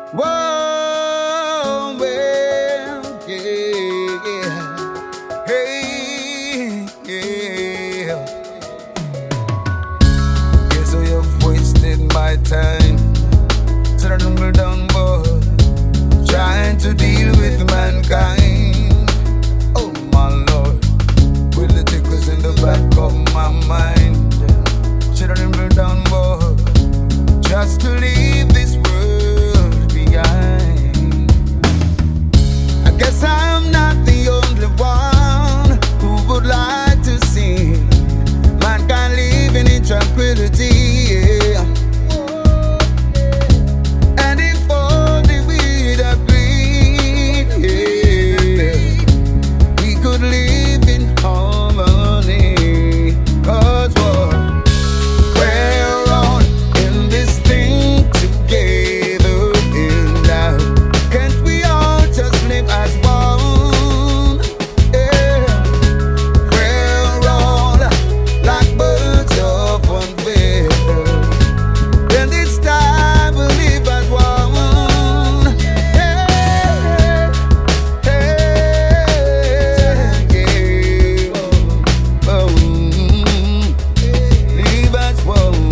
Whoa, well, yeah. Hey, yeah. Guess I have wasted my time. Turning down, boy, trying to deal with mankind. Oh my Lord, will it take us in the back of my mind? Turning down, boy, just to leave this world behind. I guess I'm not the only one who would like to see mankind living in tranquility. Yeah. And if only we'd agreed, yeah, we could live in harmony. 'Cause we're all in this thing together in love. Can't we all just live as one? Yeah. We're all like birds of one feather. And this time we'll live as one. Hey, hey, yeah. Oh, live as one.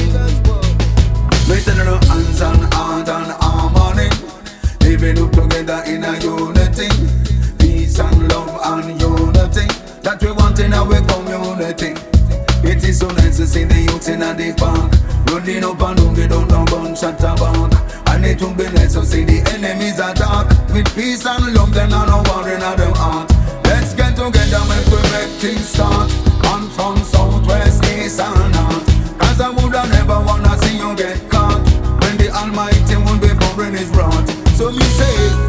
We turn our hands on heart and harmony, living up together in a unity, peace and love and unity that we want in our community. It is so nice to see the youth in the park, running up and down, they don't know gunshot about. And it will be nice to see the enemies attack with peace and love, then I know war in their heart. Let's get together, make things start. On from southwest, east and north. 'Cause I woulda never wanna see you get caught when the Almighty will be pouring His wrath. So me say,